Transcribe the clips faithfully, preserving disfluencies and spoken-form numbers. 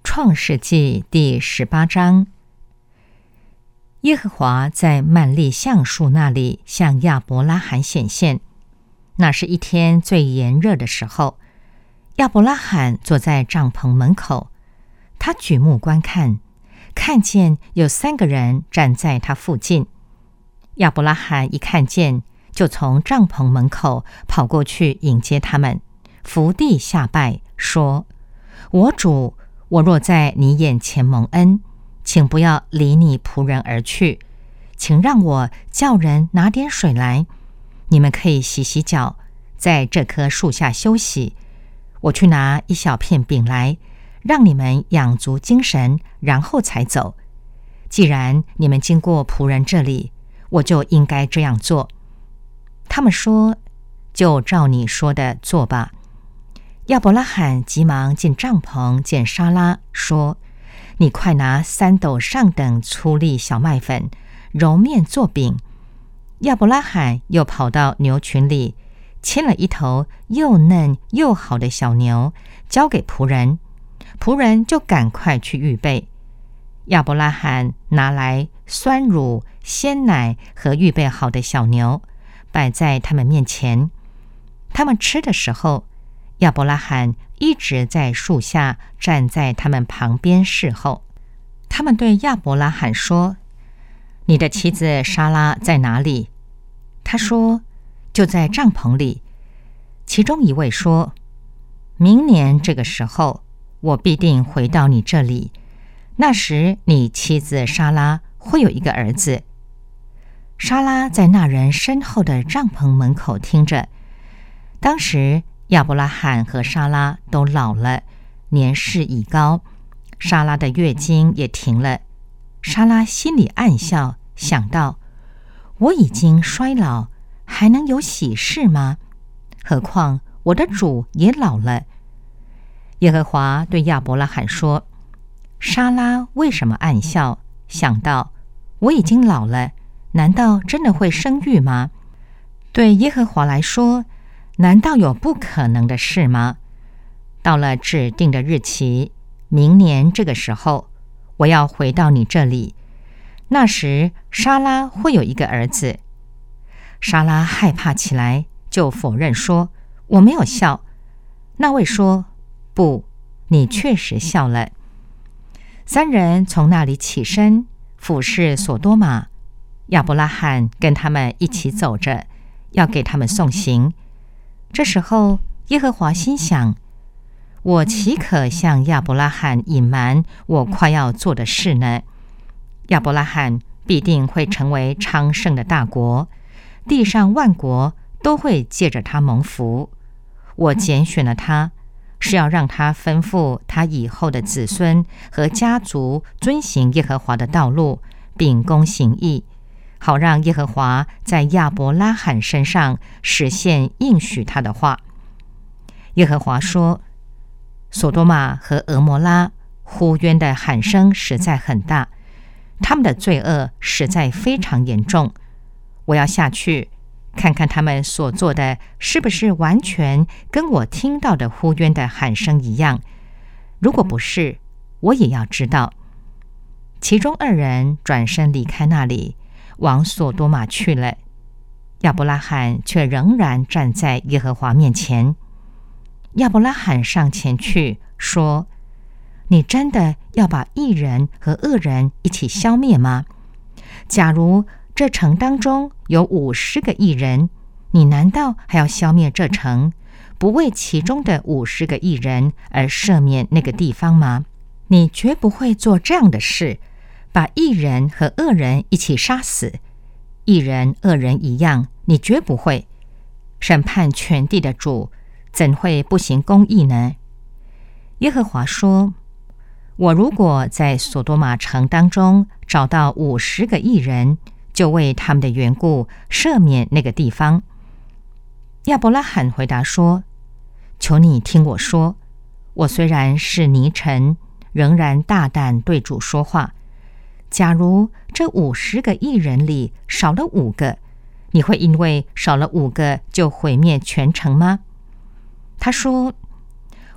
创世纪第十八章，耶和华在曼利橡树那里向亚伯拉罕显现。那是一天最炎热的时候，亚伯拉罕坐在帐篷门口，他举目观看，看见有三个人站在他附近。亚伯拉罕一看见，就从帐篷门口跑过去迎接他们，伏地下拜，说：我主，我若在你眼前蒙恩，请不要离你仆人而去，请让我叫人拿点水来，你们可以洗洗脚，在这棵树下休息。我去拿一小片饼来，让你们养足精神，然后才走。既然你们经过仆人这里，我就应该这样做。他们说：就照你说的做吧。亚伯拉罕急忙进帐篷见沙拉，说：你快拿三斗上等粗粒小麦粉，揉面做饼。亚伯拉罕又跑到牛群里，牵了一头又嫩又好的小牛，交给仆人，仆人就赶快去预备。亚伯拉罕拿来酸乳、鲜奶和预备好的小牛，摆在他们面前。他们吃的时候，亚伯拉罕一直在树下站在他们旁边侍候。他们对亚伯拉罕说：你的妻子莎拉在哪里？他说：就在帐篷里。其中一位说：明年这个时候，我必定回到你这里，那时你妻子莎拉会有一个儿子。莎拉在那人身后的帐篷门口听着。当时亚伯拉罕和莎拉都老了，年事已高，莎拉的月经也停了。莎拉心里暗笑，想到：我已经衰老，还能有喜事吗？何况我的主也老了。耶和华对亚伯拉罕说：莎拉为什么暗笑？想到：我已经老了，难道真的会生育吗？对耶和华来说，难道有不可能的事吗？到了指定的日期，明年这个时候，我要回到你这里，那时莎拉会有一个儿子。莎拉害怕起来，就否认说：我没有笑。那位说：不，你确实笑了。三人从那里起身，俯视所多玛。亚伯拉罕跟他们一起走着，要给他们送行。这时候耶和华心想：我岂可向亚伯拉罕隐瞒我快要做的事呢？亚伯拉罕必定会成为昌盛的大国，地上万国都会借着他蒙福。我拣选了他，是要让他吩咐他以后的子孙和家族遵行耶和华的道路，秉公行义，好让耶和华在亚伯拉罕身上实现应许他的话。耶和华说：所多玛和俄摩拉呼冤的喊声实在很大，他们的罪恶实在非常严重。我要下去看看他们所做的是不是完全跟我听到的呼冤的喊声一样，如果不是，我也要知道。其中二人转身离开那里，往所多玛去了。亚伯拉罕却仍然站在耶和华面前。亚伯拉罕上前去说：你真的要把义人和恶人一起消灭吗？假如这城当中有五十个义人，你难道还要消灭这城，不为其中的五十个义人而赦免那个地方吗？你绝不会做这样的事，把义人和恶人一起杀死。义人恶人一样，你绝不会。审判全地的主怎会不行公义呢？耶和华说：我如果在所多玛城当中找到五十个义人，就为他们的缘故赦免那个地方。亚伯拉罕回答说：求你听我说，我虽然是泥尘，仍然大胆对主说话。假如这五十个义人里少了五个，你会因为少了五个就毁灭全城吗？他说：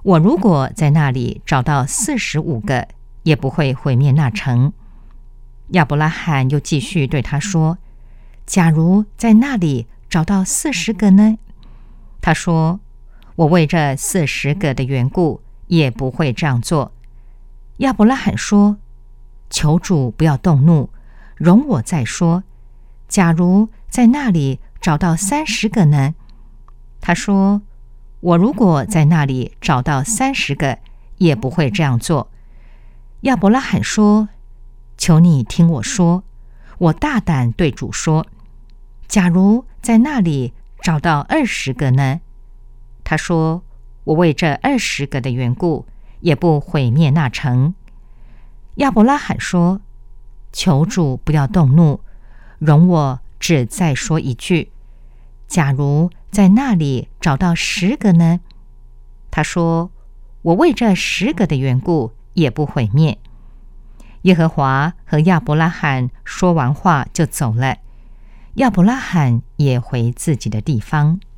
我如果在那里找到四十五个，也不会毁灭那城。亚伯拉罕又继续对他说，假如在那里找到四十个呢？他说，我为这四十个的缘故，也不会这样做。亚伯拉罕说，求主不要动怒，容我再说，假如在那里找到三十个呢？他说，我如果在那里找到三十个，也不会这样做。亚伯拉罕说，求你听我说，我大胆对主说，假如在那里找到二十个呢？他说，我为这二十个的缘故，也不毁灭那城。亚伯拉罕说，求主不要动怒，容我只再说一句，假如在那里找到十个呢？他说，我为这十个的缘故，也不毁灭。耶和华和亚伯拉罕说完话就走了，亚伯拉罕也回自己的地方。